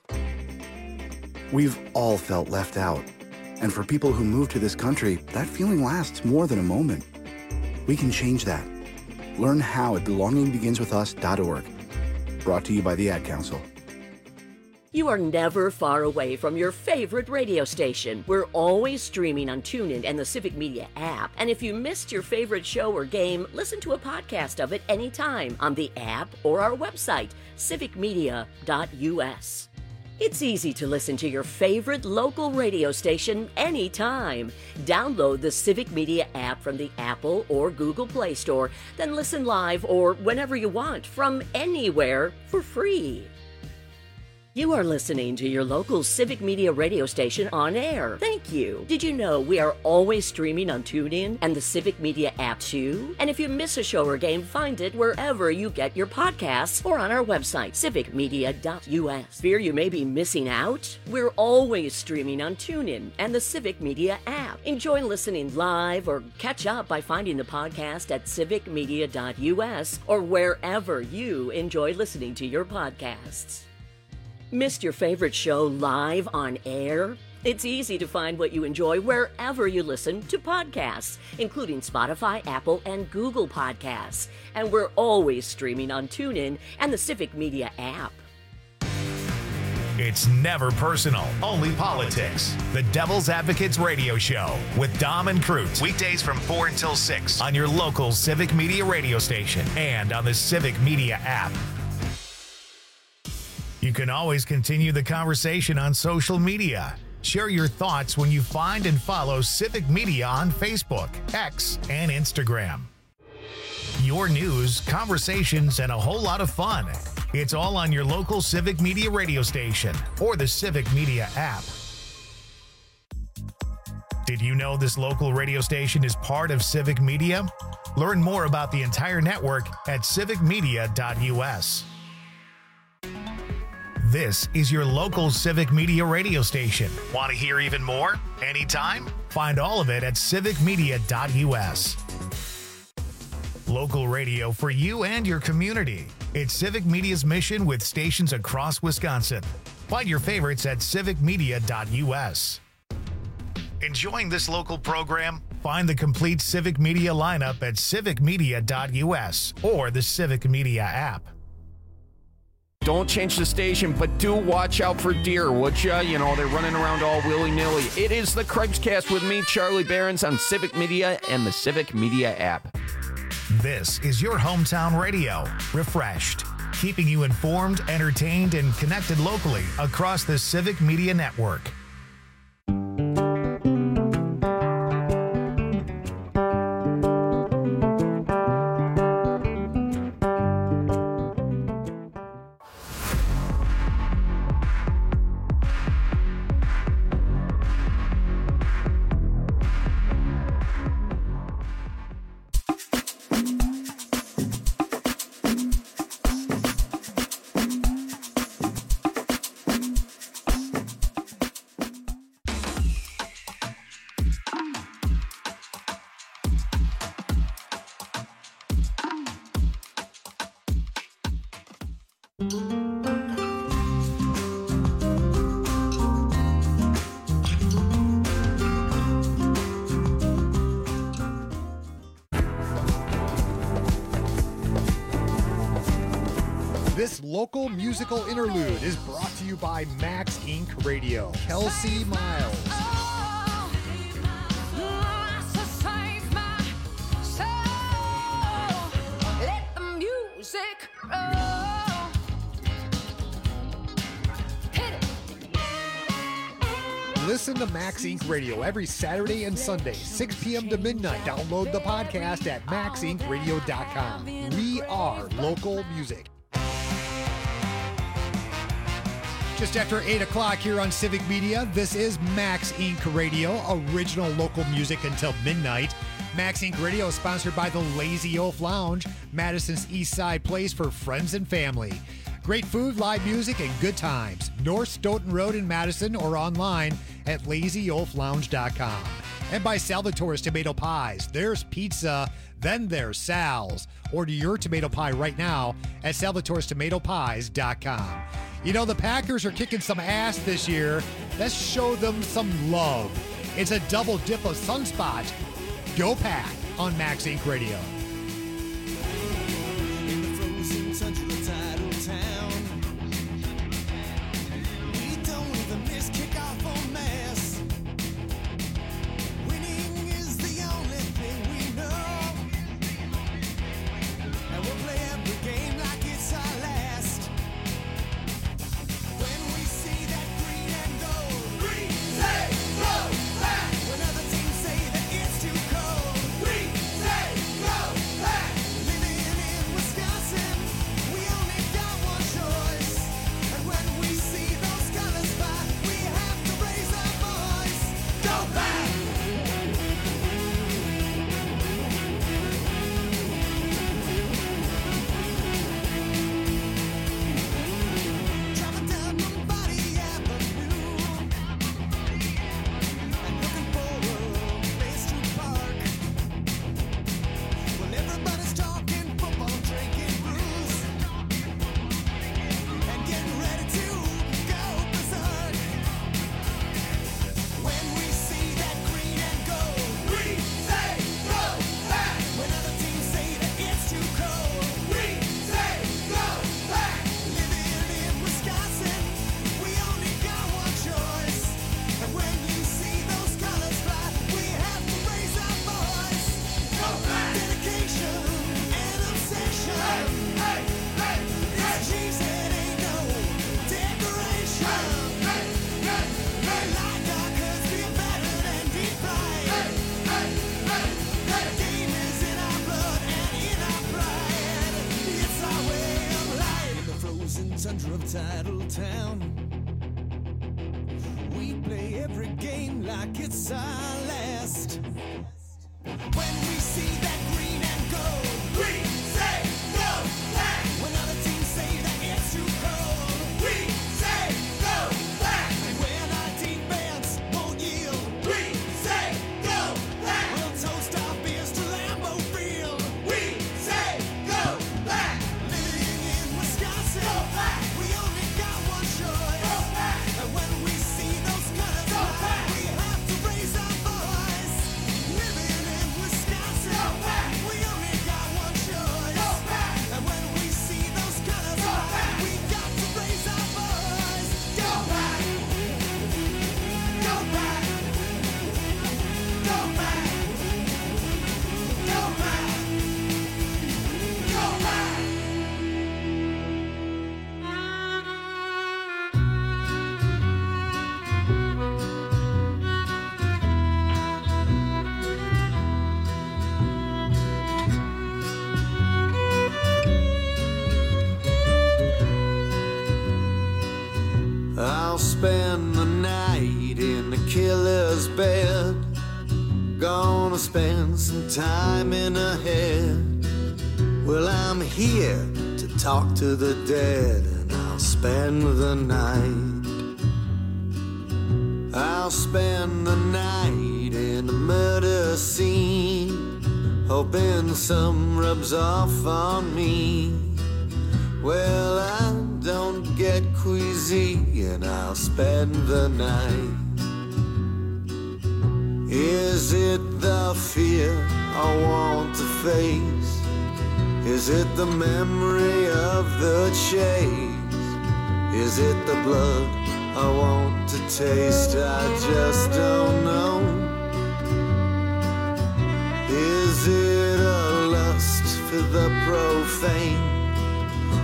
[SPEAKER 11] We've all felt left out. And for people who move to this country, that feeling lasts more than a moment. We can change that. Learn how at belongingbeginswithus.org. Brought to you by the Ad Council.
[SPEAKER 30] You are never far away from your favorite radio station. We're always streaming on TuneIn and the Civic Media app. And if you missed your favorite show or game, listen to a podcast of it anytime on the app or our website, civicmedia.us. It's easy to listen to your favorite local radio station anytime. Download the Civic Media app from the Apple or Google Play Store, then listen live or whenever you want from anywhere for free. You are listening to your local Civic Media radio station on air. Thank you. Did you know we are always streaming on TuneIn and the Civic Media app too? And if you miss a show or game, find it wherever you get your podcasts or on our website, civicmedia.us. Fear you may be missing out? We're always streaming on TuneIn and the Civic Media app. Enjoy listening live or catch up by finding the podcast at civicmedia.us or wherever you enjoy listening to your podcasts. Missed your favorite show live on air? It's easy to find what you enjoy wherever you listen to podcasts, including Spotify, Apple, and Google Podcasts. And we're always streaming on TuneIn and the Civic Media app.
[SPEAKER 13] It's never personal, only politics. The Devil's Advocates Radio Show with Dom and Cruz. Weekdays from 4 until 6 on your local Civic Media radio station and on the Civic Media app. You can always continue the conversation on social media. Share your thoughts when you find and follow Civic Media on Facebook, X, and Instagram. Your news, conversations, and a whole lot of fun. It's all on your local Civic Media radio station or the Civic Media app. Did you know this local radio station is part of Civic Media? Learn more about the entire network at civicmedia.us. This is your local Civic Media radio station. Want to hear even more? Anytime? Find all of it at civicmedia.us. Local radio for you and your community. It's Civic Media's mission with stations across Wisconsin. Find your favorites at civicmedia.us. Enjoying this local program? Find the complete Civic Media lineup at civicmedia.us or the Civic Media app.
[SPEAKER 5] Don't change the station, but do watch out for deer, would ya? You know, they're running around all willy-nilly. It is the Craig's Cast with me, Charlie Behrens, on Civic Media and the Civic Media app.
[SPEAKER 13] This is your hometown radio, refreshed, keeping you informed, entertained, and connected locally across the Civic Media network.
[SPEAKER 3] This local musical interlude is brought to you by Max Inc. Radio. Kelsey Miles.
[SPEAKER 4] Listen to Max Inc. Radio every Saturday and Sunday, 6 p.m. to midnight. Download the podcast at maxincradio.com. We are local music. Just after 8 o'clock here on Civic Media, this is Max Inc. Radio, original local music until midnight. Max Inc. Radio is sponsored by the Lazy Oaf Lounge, Madison's East Side place for friends and family. Great food, live music, and good times. North Stoughton Road in Madison or online at lazyoaflounge.com. And by Salvatore's Tomato Pies. There's pizza, then there's Sal's. Order your tomato pie right now at salvatorestomatopies.com. You know, the Packers are kicking some ass this year. Let's show them some love. It's a double dip of Sunspot. Go Pack on Max Inc. Radio.
[SPEAKER 6] In the frozen tundra tidal town, we don't even miss kickoff or mass. Winning is the only thing we know, and we'll play every game like it's our last. When we see that green and gold, we say go back. When other teams say that it's too cold, we say go back. Living in Wisconsin, we only got one choice, and when we see those colors fly, we have to raise our voice. Go back. Driving down Lombardi Avenue and looking for a place to park. Well, everybody's talking football, drinking brews, and getting ready to go berserk. When we see that green and gold, we say go back. When other teams say that it's too cold, we say go back. Living in Wisconsin, we only got one choice, and when you see those colors fly, we have to raise our voice. Go back. Dedication and obsession. Hey, hey, hey. This cheese head ain't no decoration. Hey, hey, hey. Like our curves being battered and deep fried. Hey, hey, hey, hey. The game is in our blood and in our pride. It's our way of life. In the frozen tundra of tidal town, we play every game like it's our last. When we see that green and gold, we say go back. When other teams say that it's too cold, we say go back. And when our defense won't yield, we say go back. We'll toast our beers to Lambeau Field, we say go back. Living in Wisconsin, go back. We only got one choice, go back. And when we see those colors, go back. We have to raise our voice. Living in Wisconsin, go back. We only got one choice, go back. And when we see those colors, go back. We got to raise our voice. Go back. Go back. Go back. Go back. Go back. I'll spend the night in the killer's bed. Gonna spend some time in her head. Well, I'm here to talk to the dead, and I'll spend the night. I'll spend the night in a murder scene, hoping some rubs off on me. Well, I don't get queasy, and I'll spend the night. Is it the fear I want to face? Is it the memory of the chase? Is it the blood I want to taste? I just don't know. Is it a lust for the profane,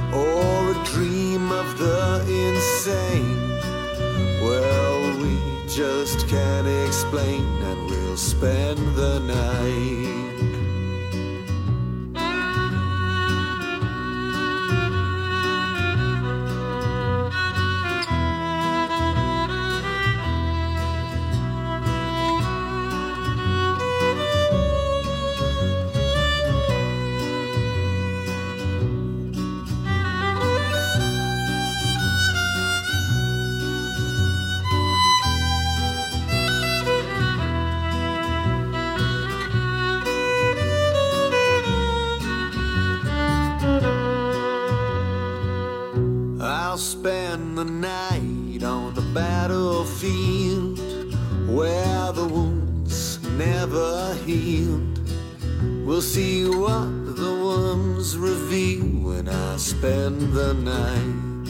[SPEAKER 6] or a dream of the insane? Well, we just can't explain, and we'll spend the night. I'll spend the night on the battlefield where the wounds never healed. We'll see what the wounds reveal when I spend the night.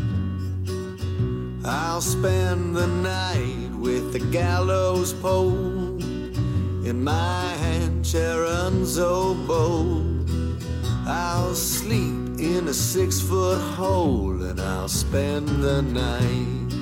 [SPEAKER 6] I'll spend the night with the gallows pole in my hand, Sharon's oboe. I'll sleep in a 6-foot hole and I'll spend the night.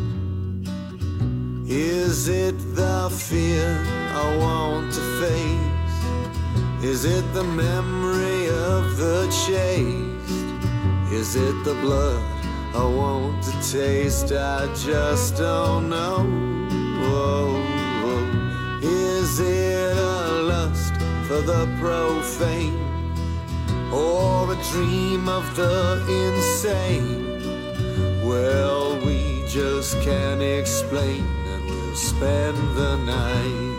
[SPEAKER 6] Is it the fear I want to face? Is it the memory of the chase? Is it the blood I want to taste? I just don't know. Whoa, whoa. Is it a lust for the profane, or a dream of the insane? Well, we just can't explain, and we'll spend the night.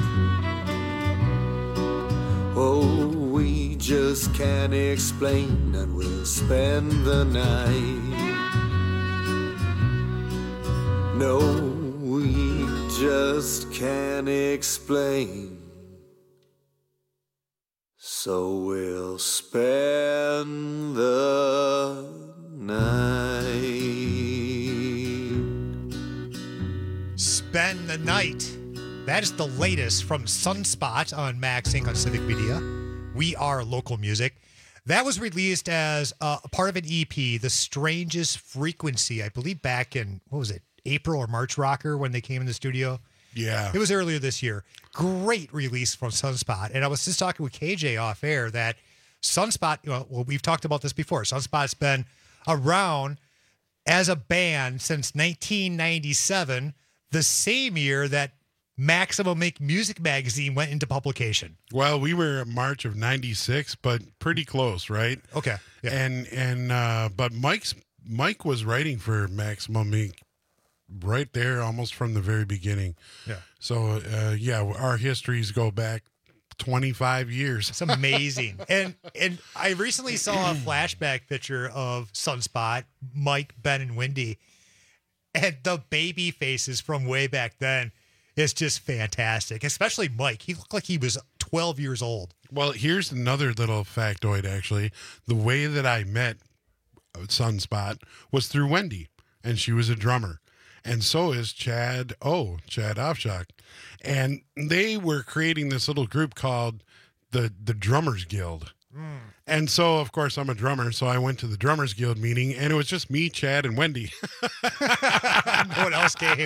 [SPEAKER 6] Oh, we just can't explain, and we'll spend the night. No, we just can't explain, so we'll spend the night.
[SPEAKER 4] Spend the Night. That is the latest from Sunspot on Max Inc. on Civic Media. We are local music. That was released as a part of an EP, The Strangest Frequency, I believe back in, what was it, April or March Rocker when they came in the studio.
[SPEAKER 7] Yeah.
[SPEAKER 4] It was earlier this year. Great release from Sunspot. And I was just talking with KJ off air that Sunspot, well, we've talked about this before. Sunspot's been around as a band since 1997, the same year that Maximum Music magazine went into publication.
[SPEAKER 7] Well, we were March of '96, but pretty close, right?
[SPEAKER 4] Okay.
[SPEAKER 7] Yeah. But Mike was writing for Maximum Inc. right there almost from the very beginning.
[SPEAKER 4] Yeah.
[SPEAKER 7] So, our histories go back 25 years.
[SPEAKER 4] It's amazing. and I recently saw a flashback picture of Sunspot, Mike, Ben, and Wendy. And the baby faces from way back then is just fantastic, especially Mike. He looked like he was 12 years old.
[SPEAKER 7] Well, here's another little factoid, actually. The way that I met Sunspot was through Wendy, and she was a drummer. And so is Chad Offshock. And they were creating this little group called the Drummers Guild. And so, of course, I'm a drummer, so I went to the Drummers Guild meeting, and it was just me, Chad, and Wendy.
[SPEAKER 4] No one else came.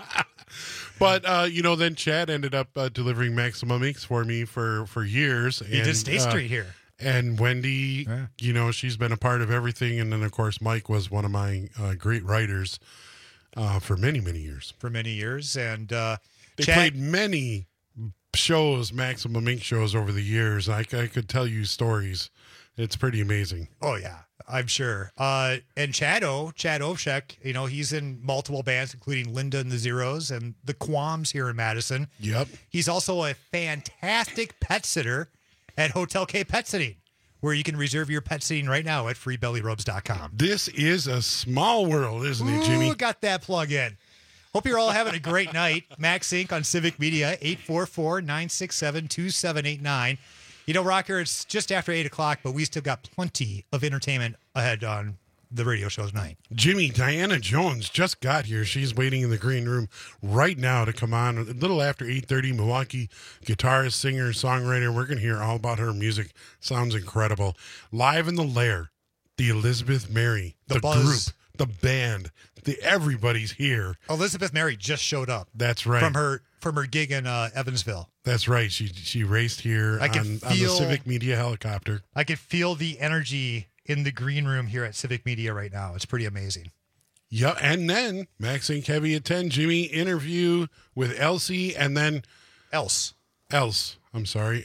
[SPEAKER 7] But, then Chad ended up delivering Maximum Inc. for me for years.
[SPEAKER 4] He did State Street here.
[SPEAKER 7] And Wendy, she's been a part of everything. And then, of course, Mike was one of my great writers for many, many years.
[SPEAKER 4] For many years. And
[SPEAKER 7] they played many shows, Maximum Inc. shows over the years. I could tell you stories. It's pretty amazing.
[SPEAKER 4] Oh, yeah, I'm sure. And Chad Ovshek, he's in multiple bands, including Linda and the Zeros and the Qualms here in Madison.
[SPEAKER 7] Yep.
[SPEAKER 4] He's also a fantastic pet sitter at Hotel K Pet Sitting, where you can reserve your pet sitting right now at freebellyrubs.com.
[SPEAKER 7] This is a small world, isn't it, Jimmy?
[SPEAKER 4] Got that plug in. Hope you're all having a great night. Max Inc. on Civic Media, 844-967-2789. Rocker, it's just after 8 o'clock, but we still got plenty of entertainment ahead on the radio show tonight.
[SPEAKER 7] Jimmy, Diana Jones just got here. She's waiting in the green room right now to come on. A little after 8:30, Milwaukee guitarist, singer, songwriter. We're going to hear all about her music. Sounds incredible. Live in the Lair, the Elizabeth Mary, the
[SPEAKER 4] Buzz.
[SPEAKER 7] group. the band, everybody's here.
[SPEAKER 4] Elizabeth Mary just showed up.
[SPEAKER 7] That's right.
[SPEAKER 4] From her gig in Evansville.
[SPEAKER 7] That's right. She raced here on the Civic Media helicopter.
[SPEAKER 4] I could feel the energy in the green room here at Civic Media right now. It's pretty amazing.
[SPEAKER 7] Yeah, and then Max Inc. Heavy at 10, Jimmy interview with Elsie, and then
[SPEAKER 4] Else,
[SPEAKER 7] I'm sorry,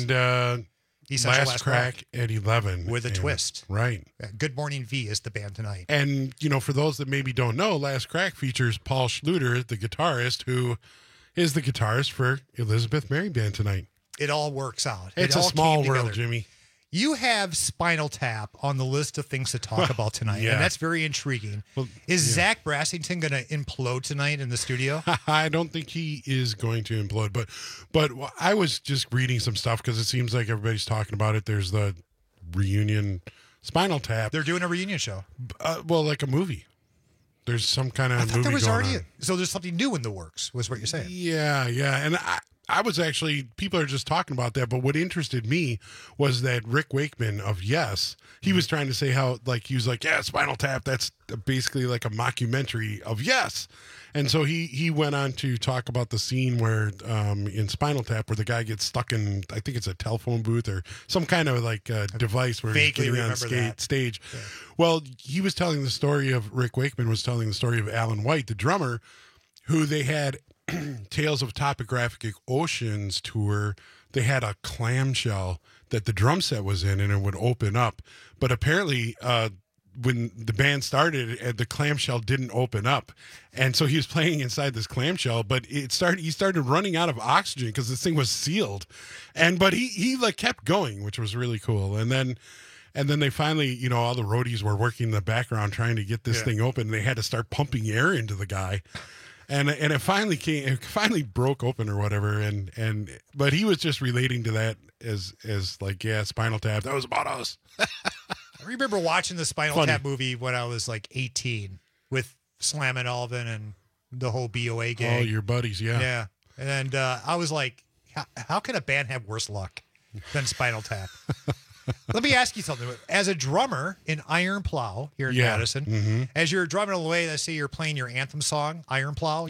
[SPEAKER 7] and Last Crack at 11.
[SPEAKER 4] With a twist.
[SPEAKER 7] Right.
[SPEAKER 4] Good Morning V is the band tonight.
[SPEAKER 7] And, for those that maybe don't know, Last Crack features Paul Schluter, the guitarist, who is the guitarist for Elizabeth Mary Band tonight.
[SPEAKER 4] It all works out.
[SPEAKER 7] It's a small world, Jimmy.
[SPEAKER 4] You have Spinal Tap on the list of things to talk about tonight, and that's very intriguing. Well, is Zach Brassington going to implode tonight in the studio?
[SPEAKER 7] I don't think he is going to implode, but I was just reading some stuff because it seems like everybody's talking about it. There's the reunion Spinal Tap.
[SPEAKER 4] They're doing a reunion show.
[SPEAKER 7] Well, like a movie. There's some kind of movie
[SPEAKER 4] there was
[SPEAKER 7] going
[SPEAKER 4] already
[SPEAKER 7] on.
[SPEAKER 4] So there's something new in the works, was what you're saying.
[SPEAKER 7] Yeah, and I was actually, people are just talking about that, but what interested me was that Rick Wakeman of Yes, he was trying to say how, he was like, yeah, Spinal Tap, that's basically like a mockumentary of Yes. And so he went on to talk about the scene where, in Spinal Tap, where the guy gets stuck in, I think it's a telephone booth or some kind of device where he's getting on stage. Yeah. Well, he was telling the story of, Rick Wakeman was telling the story of Alan White, the drummer, who they had Tales of Topographic Oceans tour. They had a clamshell that the drum set was in, and it would open up. But apparently, when the band started, the clamshell didn't open up, and so he was playing inside this clamshell. But he started running out of oxygen because this thing was sealed, but he kept going, which was really cool. And then they finally, all the roadies were working in the background trying to get this thing open. They had to start pumping air into the guy. And it finally broke open or whatever, but he was just relating to that as Spinal Tap. That was about us.
[SPEAKER 4] I remember watching the Spinal Tap movie when I was 18 with Slam and Alvin and the whole BOA gang.
[SPEAKER 7] Oh, your buddies, yeah.
[SPEAKER 4] Yeah. And I was like, how can a band have worse luck than Spinal Tap? Let me ask you something. As a drummer in Iron Plow here in Madison, as you're drumming away, let's say you're playing your anthem song, Iron Plow,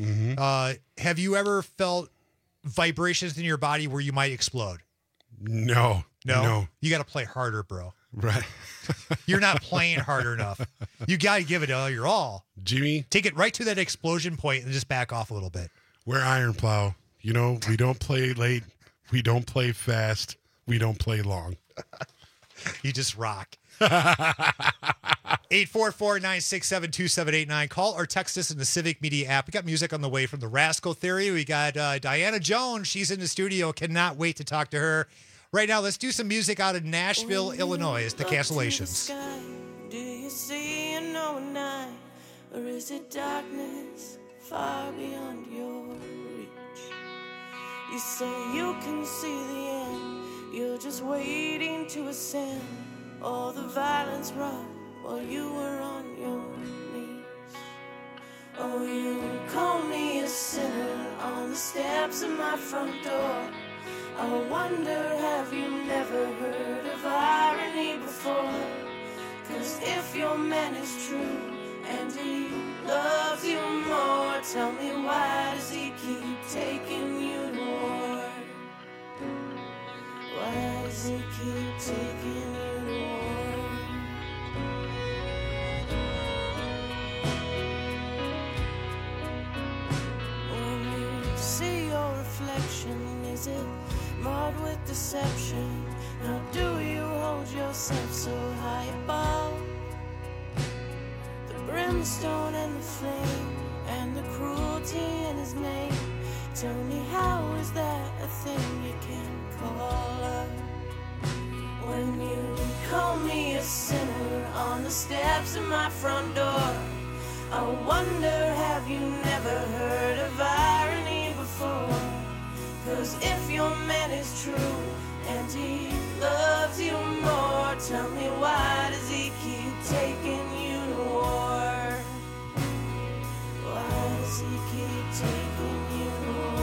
[SPEAKER 4] have you ever felt vibrations in your body where you might explode?
[SPEAKER 7] No.
[SPEAKER 4] You got to play harder, bro.
[SPEAKER 7] Right.
[SPEAKER 4] You're not playing hard enough. You got to give it your all.
[SPEAKER 7] Jimmy.
[SPEAKER 4] Take it right to that explosion point and just back off a little bit.
[SPEAKER 7] We're Iron Plow. We don't play late. We don't play fast. We don't play long.
[SPEAKER 4] You just rock. 844-967-2789. Call or text us in the Civic Media app. We got music on the way from the Rascal Theory. We got Diana Jones. She's in the studio. Cannot wait to talk to her. Right now, let's do some music out of Nashville, Illinois. It's the Cancellations.
[SPEAKER 6] Do you see and know a night, or is it darkness far beyond your reach? You say you can see the end. You're just waiting to ascend. All the violence wrought while you were on your knees. Oh, you call me a sinner on the steps of my front door. I wonder, have you never heard of irony before? 'Cause if your man is true and he loves you more, tell me, why does he keep taking you to war? Why does he keep taking you to war? When you see your reflection, is it marred with deception? Now do you hold yourself so high above the brimstone and the flame and the cruelty in his name? Tell me, how is that a thing you can call love? When you call me a sinner on the steps of my front door, I wonder, have you never heard of irony before? 'Cause if your man is true and he loves you more, tell me, why does he keep taking you to war? Why does he keep taking you to war?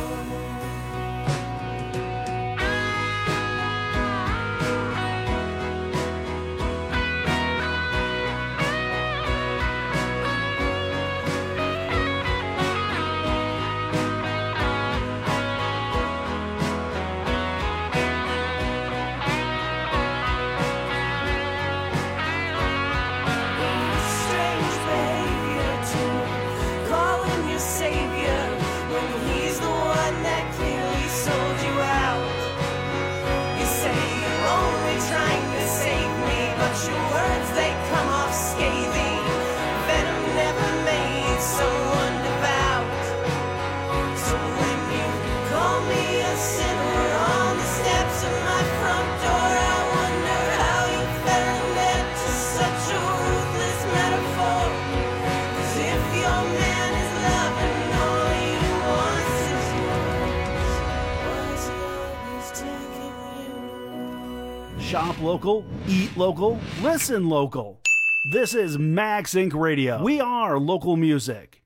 [SPEAKER 8] Shop local, eat local, listen local. This is Max Inc. Radio. We are local music.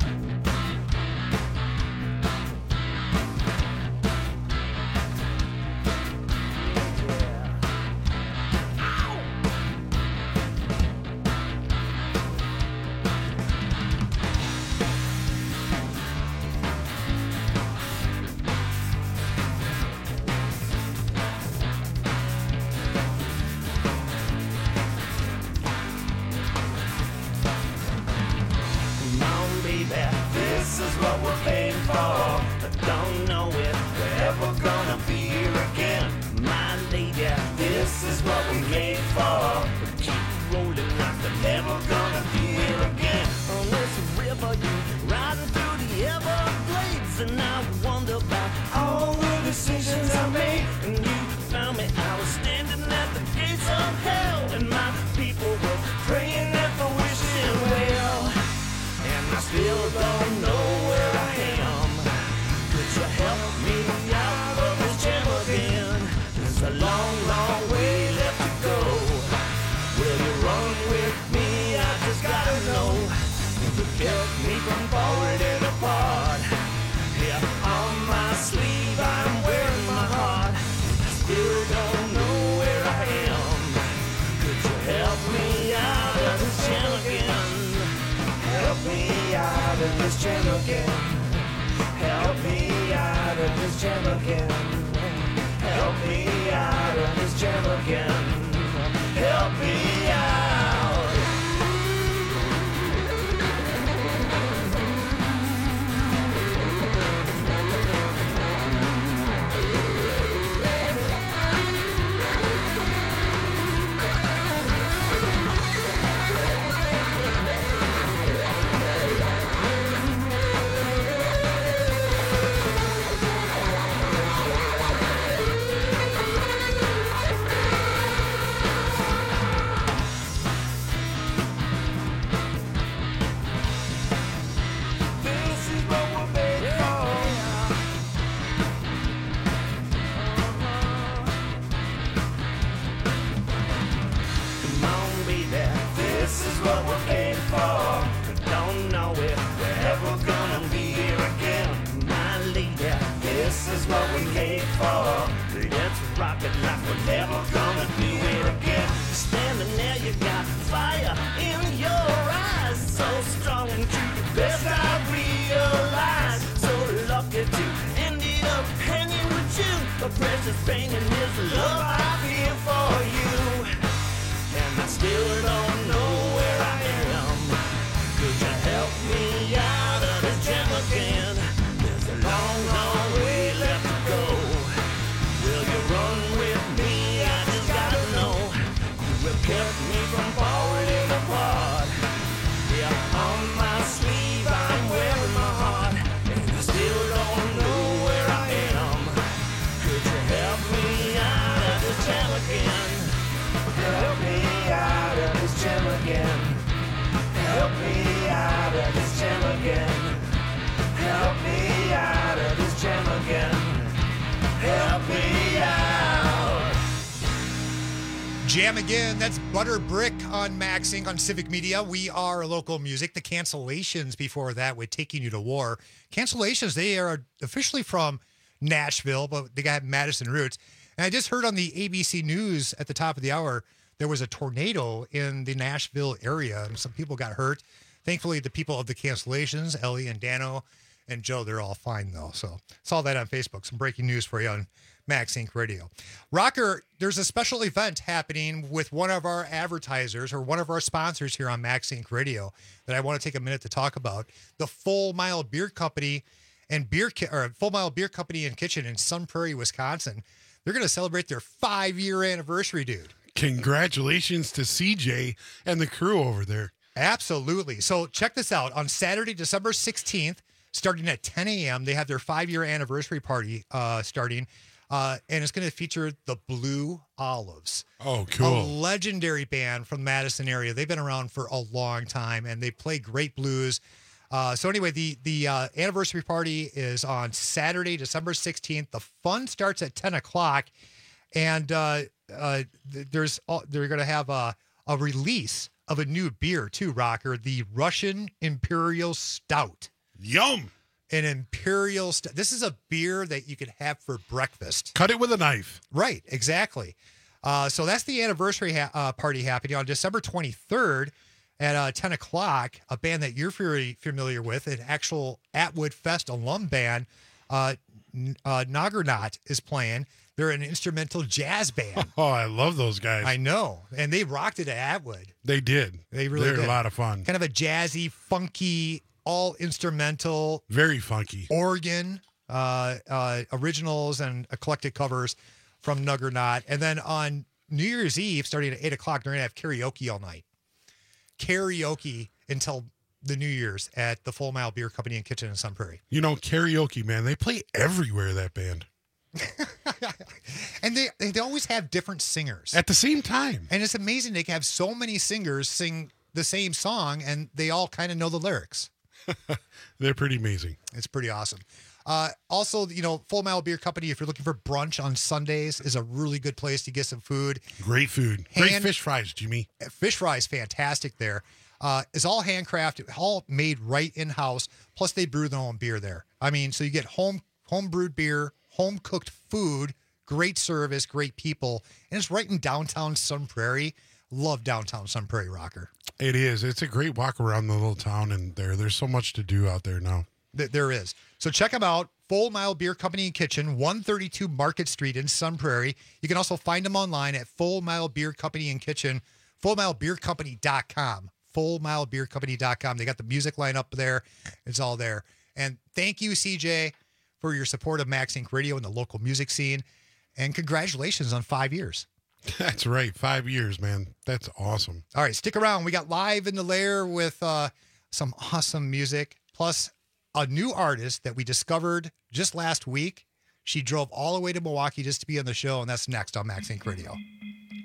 [SPEAKER 4] Jam Again, that's Butter Brick on Max Inc. on Civic Media. We are local music. The Cancellations before that with Taking You to War. Cancellations, they are officially from Nashville, but they got Madison roots. And I just heard on the ABC News at the top of the hour, there was a tornado in the Nashville area, and some people got hurt. Thankfully, the people of the Cancellations, Ellie and Dano and Joe, they're all fine, though. So saw that on Facebook. Some breaking news for you on Max Inc. Radio. Rocker, there's a special event happening with one of our advertisers or one of our sponsors here on Max Inc. Radio that I want to take a minute to talk about. The Full Mile Beer Company and Full Mile Beer Company and Kitchen in Sun Prairie, Wisconsin. They're going to celebrate their 5-year anniversary, dude.
[SPEAKER 7] Congratulations to CJ and the crew over there.
[SPEAKER 4] Absolutely. So check this out. On Saturday, December 16th, starting at 10 a.m., they have their 5-year anniversary party starting. And it's going to feature the Blue Olives.
[SPEAKER 7] Oh, cool.
[SPEAKER 4] A legendary band from the Madison area. They've been around for a long time, and they play great blues. So anyway, the anniversary party is on Saturday, December 16th. The fun starts at 10 o'clock. And they're going to have a release of a new beer too, Rocker, the Russian Imperial Stout.
[SPEAKER 7] Yum!
[SPEAKER 4] An Imperial Stout. This is a beer that you could have for breakfast.
[SPEAKER 7] Cut it with a knife.
[SPEAKER 4] Right, exactly. So that's the anniversary party happening on December 23rd at 10 o'clock. A band that you're very familiar with, an actual Atwood Fest alum band, Noggernaut, is playing. They're an instrumental jazz band.
[SPEAKER 7] Oh, I love those guys.
[SPEAKER 4] I know. And they rocked it at Atwood.
[SPEAKER 7] They did.
[SPEAKER 4] They really did.
[SPEAKER 7] They're a lot of fun.
[SPEAKER 4] Kind of a jazzy, funky, all instrumental.
[SPEAKER 7] Very funky.
[SPEAKER 4] Organ, originals and eclectic covers from Nuggernaut. And then on New Year's Eve, starting at 8 o'clock, they're going to have karaoke all night. Karaoke until the New Year's at the Full Mile Beer Company and Kitchen in Sun Prairie.
[SPEAKER 7] You know, karaoke, man, they play everywhere, that band.
[SPEAKER 4] And they always have different singers.
[SPEAKER 7] At the same time.
[SPEAKER 4] And it's amazing they can have so many singers sing the same song and they all kind of know the lyrics.
[SPEAKER 7] They're pretty amazing.
[SPEAKER 4] It's pretty awesome. Also, you know, Full Mile Beer Company, if you're looking for brunch on Sundays, is a really good place to get some food.
[SPEAKER 7] Great food. Great fish fries, Jimmy.
[SPEAKER 4] Fish fries, fantastic there. It's all handcrafted, all made right in-house. Plus, they brew their own beer there. I mean, so you get home brewed beer, home cooked food, great service, great people, and it's right in downtown Sun Prairie. Love downtown Sun Prairie, Rocker.
[SPEAKER 7] It is. It's a great walk around the little town, and there's so much to do out there now.
[SPEAKER 4] There is. So check them out. Full Mile Beer Company and Kitchen, 132 Market Street in Sun Prairie. You can also find them online at Full Mile Beer Company and Kitchen, fullmilebeercompany.com. fullmilebeercompany.com. They got the music line up there. It's all there. And thank you, CJ, for your support of Max Inc. Radio and the local music scene. And congratulations on 5 years.
[SPEAKER 7] That's right. 5 years, man. That's awesome.
[SPEAKER 4] All right, stick around. We got Live in the Lair with some awesome music, plus a new artist that we discovered just last week. She drove all the way to Milwaukee just to be on the show, and that's next on Max Inc. Radio.